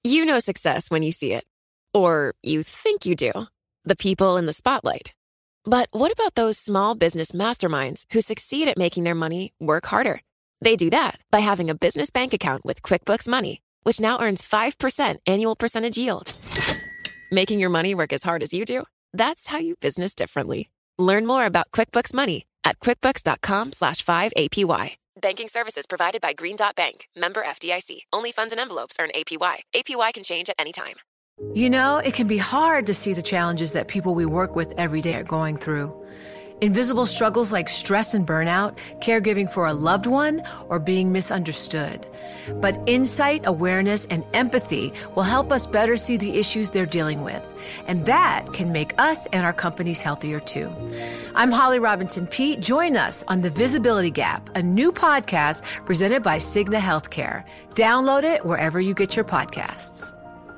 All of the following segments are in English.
You know success when you see it. Or you think you do. The people in the spotlight. But what about those small business masterminds who succeed at making their money work harder? They do that by having a business bank account with QuickBooks Money, which now earns 5% annual percentage yield. Making your money work as hard as you do? That's how you business differently. Learn more about QuickBooks Money at quickbooks.com/5APY. Banking services provided by Green Dot Bank. Member FDIC. Only funds and envelopes earn APY. APY can change at any time. You know, it can be hard to see the challenges that people we work with every day are going through. Invisible struggles like stress and burnout, caregiving for a loved one, or being misunderstood. But insight, awareness, and empathy will help us better see the issues they're dealing with. And that can make us and our companies healthier too. I'm Holly Robinson Peete. Join us on The Visibility Gap, a new podcast presented by Cigna Healthcare. Download it wherever you get your podcasts.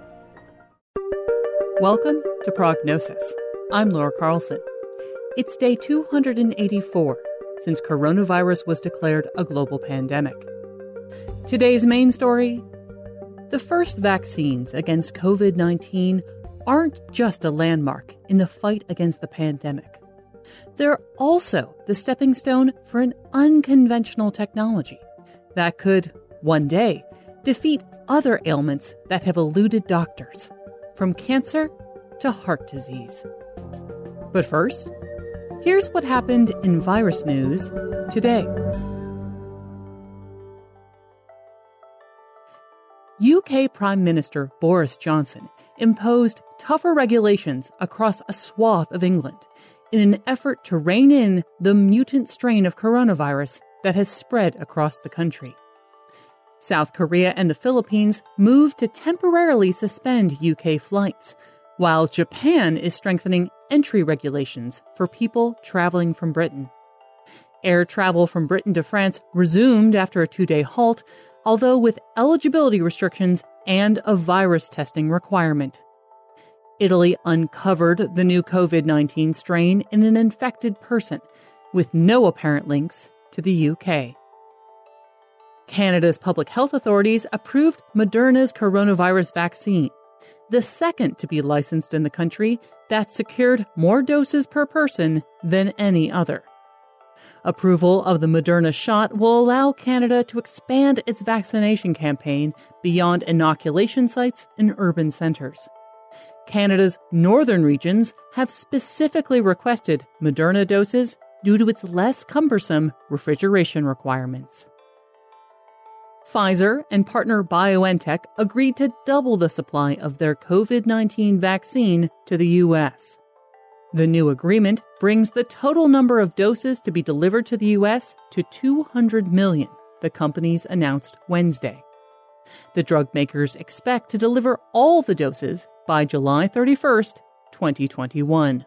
Welcome to Prognosis. I'm Laura Carlson. It's day 284 since coronavirus was declared a global pandemic. Today's main story: the first vaccines against COVID-19 aren't just a landmark in the fight against the pandemic. They're also the stepping stone for an unconventional technology that could, one day, defeat other ailments that have eluded doctors, from cancer to heart disease. But first, here's what happened in virus news today. UK Prime Minister Boris Johnson imposed tougher regulations across a swath of England in an effort to rein in the mutant strain of coronavirus that has spread across the country. South Korea and the Philippines moved to temporarily suspend UK flights, while Japan is strengthening entry regulations for people traveling from Britain. Air travel from Britain to France resumed after a 2-day halt, although with eligibility restrictions and a virus testing requirement. Italy uncovered the new COVID-19 strain in an infected person, with no apparent links to the UK. Canada's public health authorities approved Moderna's coronavirus vaccine, the second to be licensed in the country that secured more doses per person than any other. Approval of the Moderna shot will allow Canada to expand its vaccination campaign beyond inoculation sites in urban centres. Canada's northern regions have specifically requested Moderna doses due to its less cumbersome refrigeration requirements. Pfizer and partner BioNTech agreed to double the supply of their COVID-19 vaccine to the U.S. The new agreement brings the total number of doses to be delivered to the U.S. to 200 million, the companies announced Wednesday. The drug makers expect to deliver all the doses by July 31st, 2021.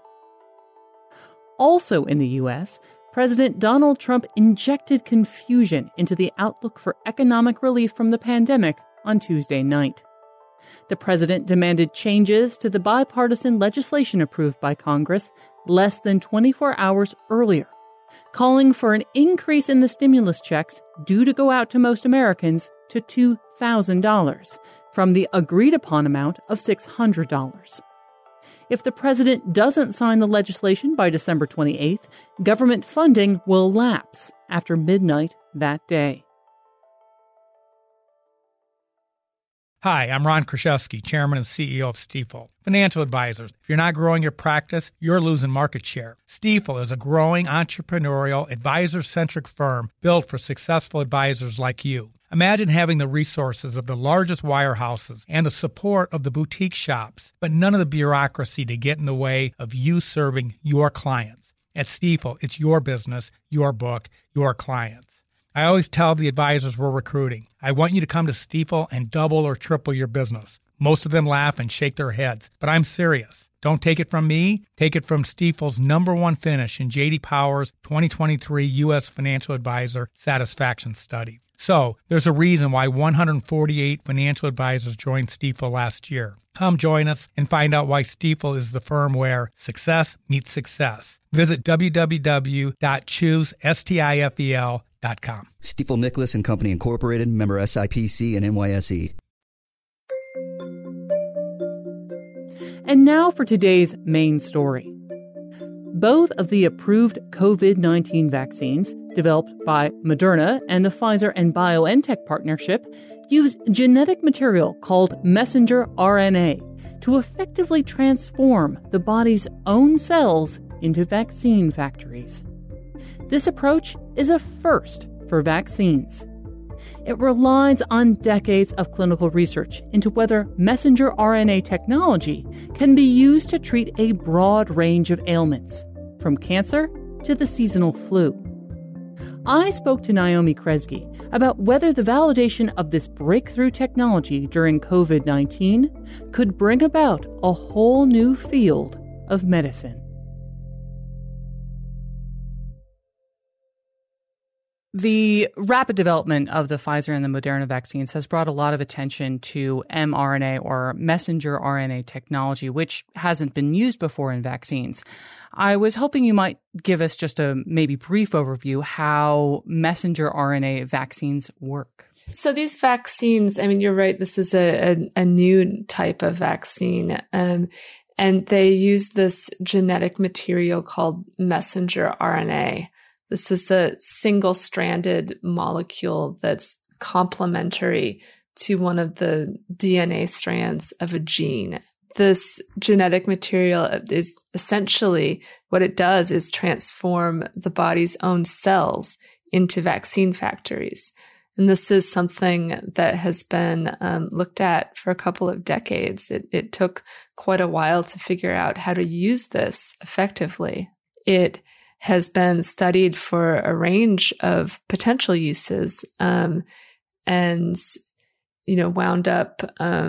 Also in the U.S., President Donald Trump injected confusion into the outlook for economic relief from the pandemic on Tuesday night. The president demanded changes to the bipartisan legislation approved by Congress less than 24 hours earlier, calling for an increase in the stimulus checks due to go out to most Americans to $2,000 from the agreed-upon amount of $600. If the president doesn't sign the legislation by December 28th, government funding will lapse after midnight that day. Hi, I'm Ron Kruszewski, Chairman and CEO of Stifel. Financial advisors, if you're not growing your practice, you're losing market share. Stifel is a growing entrepreneurial, advisor-centric firm built for successful advisors like you. Imagine having the resources of the largest wirehouses and the support of the boutique shops, but none of the bureaucracy to get in the way of you serving your clients. At Stifel, it's your business, your book, your clients. I always tell the advisors we're recruiting, I want you to come to Stifel and double or triple your business. Most of them laugh and shake their heads, but I'm serious. Don't take it from me. Take it from Stifel's #1 finish in J.D. Power's 2023 U.S. Financial Advisor Satisfaction Study. So, there's a reason why 148 financial advisors joined Stifel last year. Come join us and find out why Stifel is the firm where success meets success. Visit www.choosestifel.com. Stifel Nicholas and Company Incorporated, member SIPC and NYSE. And now for today's main story. Both of the approved COVID-19 vaccines, developed by Moderna and the Pfizer and BioNTech partnership, use genetic material called messenger RNA to effectively transform the body's own cells into vaccine factories. This approach is a first for vaccines. It relies on decades of clinical research into whether messenger RNA technology can be used to treat a broad range of ailments, from cancer to the seasonal flu. I spoke to Naomi Kresge about whether the validation of this breakthrough technology during COVID-19 could bring about a whole new field of medicine. The rapid development of the Pfizer and the Moderna vaccines has brought a lot of attention to mRNA or messenger RNA technology, which hasn't been used before in vaccines. I was hoping you might give us just a maybe brief overview how messenger RNA vaccines work. So these vaccines, I mean, you're right, this is a new type of vaccine. And they use this genetic material called messenger RNA. This is a single-stranded molecule that's complementary to one of the DNA strands of a gene. This genetic material is essentially what it does is transform the body's own cells into vaccine factories. And this is something that has been looked at for a couple of decades. It took quite a while to figure out how to use this effectively. It has been studied for a range of potential uses, and, wound up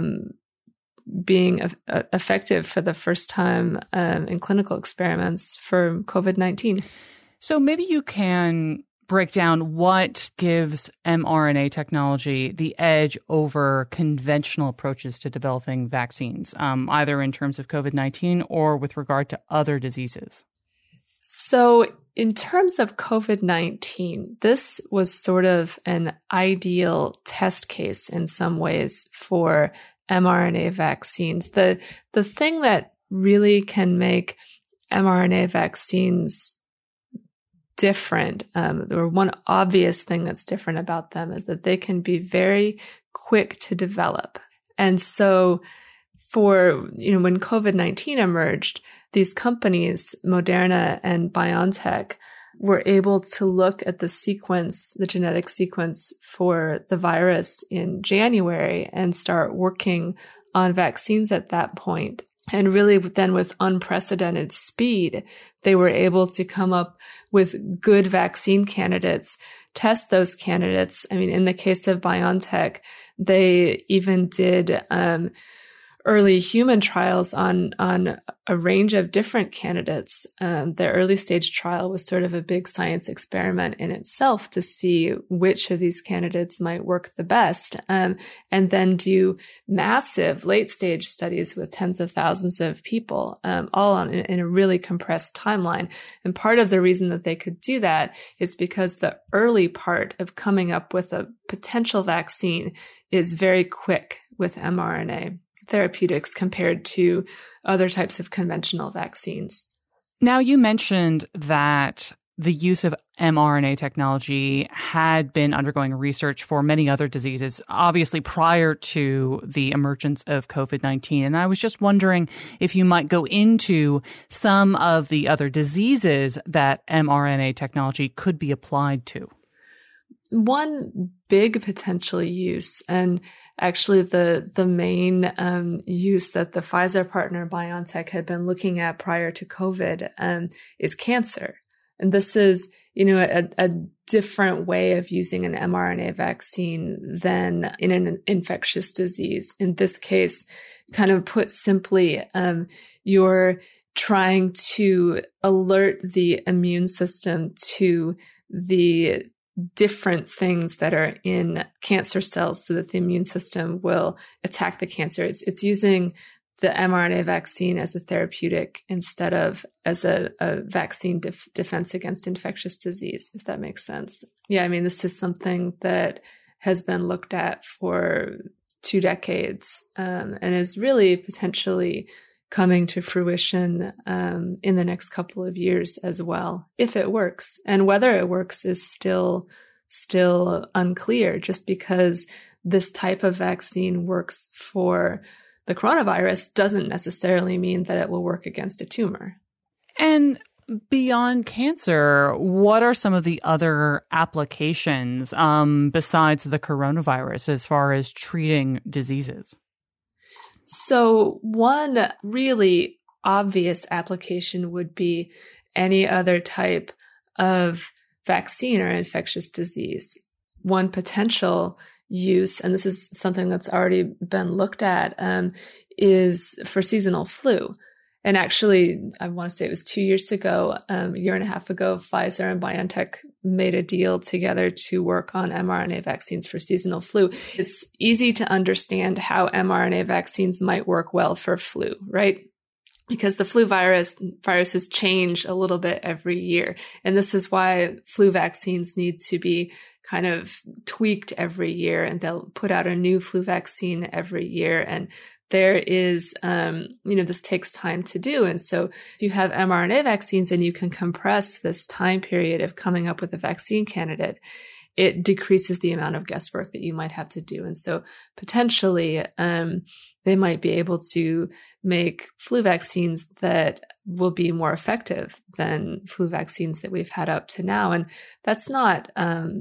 being effective for the first time in clinical experiments for COVID-19. So maybe you can break down what gives mRNA technology the edge over conventional approaches to developing vaccines, either in terms of COVID-19 or with regard to other diseases. So in terms of COVID-19, this was sort of an ideal test case in some ways for mRNA vaccines. The thing that really can make mRNA vaccines different, or one obvious thing that's different about them is that they can be very quick to develop. And so when COVID-19 emerged, these companies, Moderna and BioNTech, were able to look at the genetic sequence for the virus in January and start working on vaccines at that point. And really then with unprecedented speed, they were able to come up with good vaccine candidates, test those candidates. I mean, in the case of BioNTech, they even did early human trials on a range of different candidates. Their early stage trial was sort of a big science experiment in itself to see which of these candidates might work the best, and then do massive late stage studies with tens of thousands of people, all in a really compressed timeline. And part of the reason that they could do that is because the early part of coming up with a potential vaccine is very quick with mRNA therapeutics compared to other types of conventional vaccines. Now, you mentioned that the use of mRNA technology had been undergoing research for many other diseases, obviously prior to the emergence of COVID-19. And I was just wondering if you might go into some of the other diseases that mRNA technology could be applied to. One big potential use, and actually the main use that the Pfizer partner BioNTech had been looking at prior to COVID is cancer. And this is, a different way of using an mRNA vaccine than in an infectious disease. In this case, kind of put simply, you're trying to alert the immune system to the different things that are in cancer cells so that the immune system will attack the cancer. It's using the mRNA vaccine as a therapeutic instead of as a vaccine defense against infectious disease, if that makes sense. Yeah, I mean, this is something that has been looked at for 2 decades, and is really potentially coming to fruition in the next couple of years as well, if it works. And whether it works is still unclear, just because this type of vaccine works for the coronavirus doesn't necessarily mean that it will work against a tumor. And beyond cancer, what are some of the other applications besides the coronavirus as far as treating diseases? So one really obvious application would be any other type of vaccine or infectious disease. One potential use, and this is something that's already been looked at, is for seasonal flu. And actually, I want to say it was 2 years ago, a year and a half ago, Pfizer and BioNTech made a deal together to work on mRNA vaccines for seasonal flu. It's easy to understand how mRNA vaccines might work well for flu, right? Because the flu viruses change a little bit every year. And this is why flu vaccines need to be kind of tweaked every year, and they'll put out a new flu vaccine every year. And there is, this takes time to do. And so if you have mRNA vaccines and you can compress this time period of coming up with a vaccine candidate, it decreases the amount of guesswork that you might have to do. And so potentially, they might be able to make flu vaccines that will be more effective than flu vaccines that we've had up to now. And that's not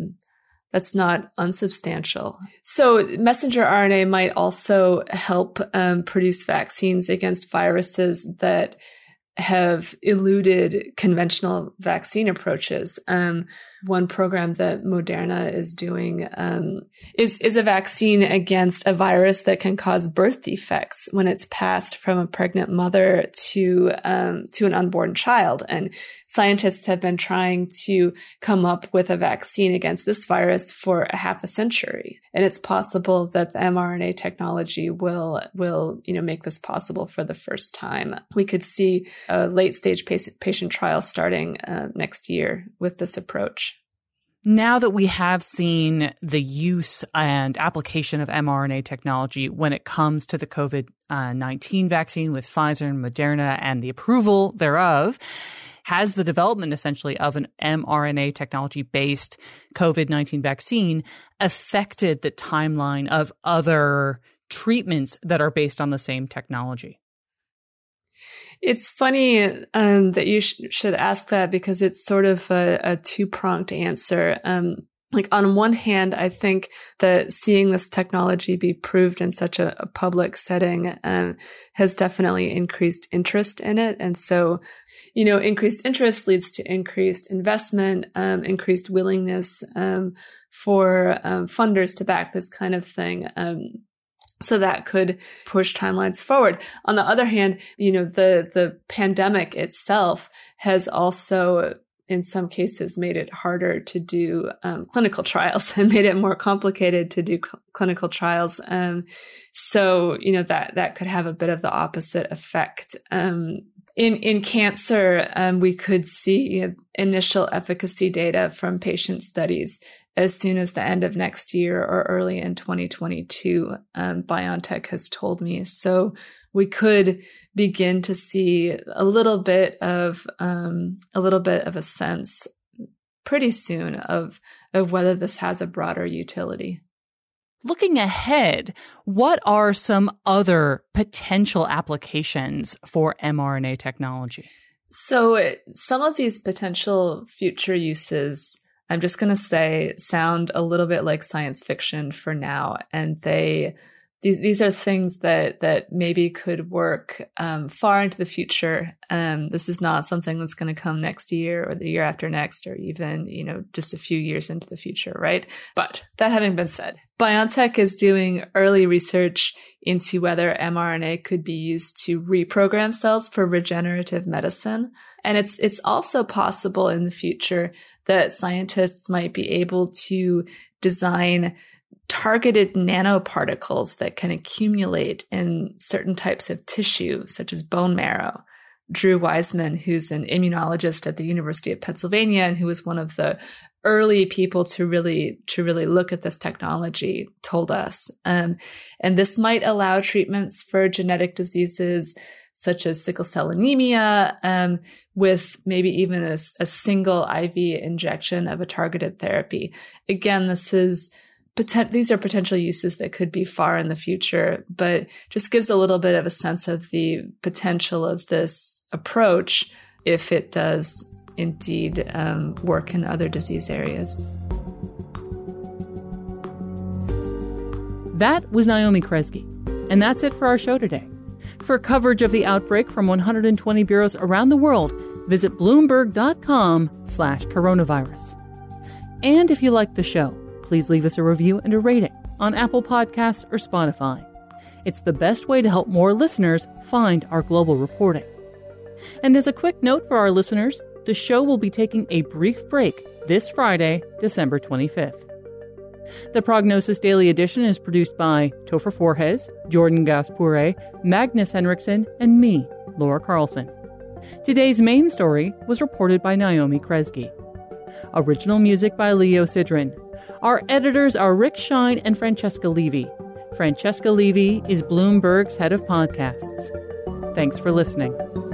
unsubstantial. So messenger RNA might also help produce vaccines against viruses that have eluded conventional vaccine approaches. One program that Moderna is doing is a vaccine against a virus that can cause birth defects when it's passed from a pregnant mother to an unborn child. And scientists have been trying to come up with a vaccine against this virus for a half a century. And it's possible that the mRNA technology will make this possible for the first time. We could see a late stage patient trial starting next year with this approach. Now that we have seen the use and application of mRNA technology when it comes to the COVID-19 vaccine with Pfizer and Moderna and the approval thereof, has the development essentially of an mRNA technology-based COVID-19 vaccine affected the timeline of other treatments that are based on the same technology? It's funny that you should ask that, because it's sort of a two-pronged answer. On one hand, I think that seeing this technology be proved in such a public setting has definitely increased interest in it. And so, increased interest leads to increased investment, increased willingness for funders to back this kind of thing. So that could push timelines forward. On the other hand, the pandemic itself has also, in some cases, made it harder to do clinical trials and made it more complicated to do clinical trials. So that could have a bit of the opposite effect. In cancer, we could see initial efficacy data from patient studies as soon as the end of next year or early in 2022, BioNTech has told me. So we could begin to see a little bit of a sense pretty soon of whether this has a broader utility. Looking ahead, what are some other potential applications for mRNA technology? So some of these potential future uses, I'm just going to say, sound a little bit like science fiction for now. And these are things that maybe could work far into the future. This is not something that's going to come next year or the year after next, or even, just a few years into the future, right? But that having been said, BioNTech is doing early research into whether mRNA could be used to reprogram cells for regenerative medicine. And it's also possible in the future that scientists might be able to design targeted nanoparticles that can accumulate in certain types of tissue, such as bone marrow, Drew Wiseman, who's an immunologist at the University of Pennsylvania and who was one of the early people to really look at this technology, told us. And this might allow treatments for genetic diseases such as sickle cell anemia, with maybe even a single IV injection of a targeted therapy. Again, these are potential uses that could be far in the future, but just gives a little bit of a sense of the potential of this approach if it does indeed work in other disease areas. That was Naomi Kresge. And that's it for our show today. For coverage of the outbreak from 120 bureaus around the world, visit Bloomberg.com/coronavirus. And if you like the show, please leave us a review and a rating on Apple Podcasts or Spotify. It's the best way to help more listeners find our global reporting. And as a quick note for our listeners, the show will be taking a brief break this Friday, December 25th. The Prognosis Daily Edition is produced by Topher Forhecz, Jordan Gaspure, Magnus Henriksen, and me, Laura Carlson. Today's main story was reported by Naomi Kresge. Original music by Leo Sidran. Our editors are Rick Shine and Francesca Levy. Francesca Levy is Bloomberg's head of podcasts. Thanks for listening.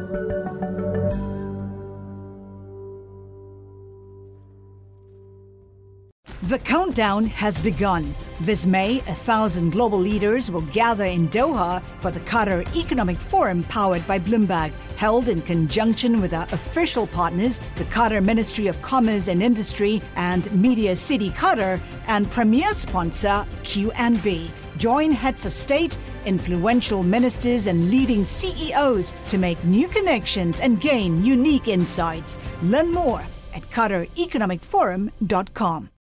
The countdown has begun. This May, 1,000 global leaders will gather in Doha for the Qatar Economic Forum powered by Bloomberg, held in conjunction with our official partners, the Qatar Ministry of Commerce and Industry and Media City Qatar, and premier sponsor QNB. Join heads of state, influential ministers, and leading CEOs to make new connections and gain unique insights. Learn more at QatarEconomicForum.com.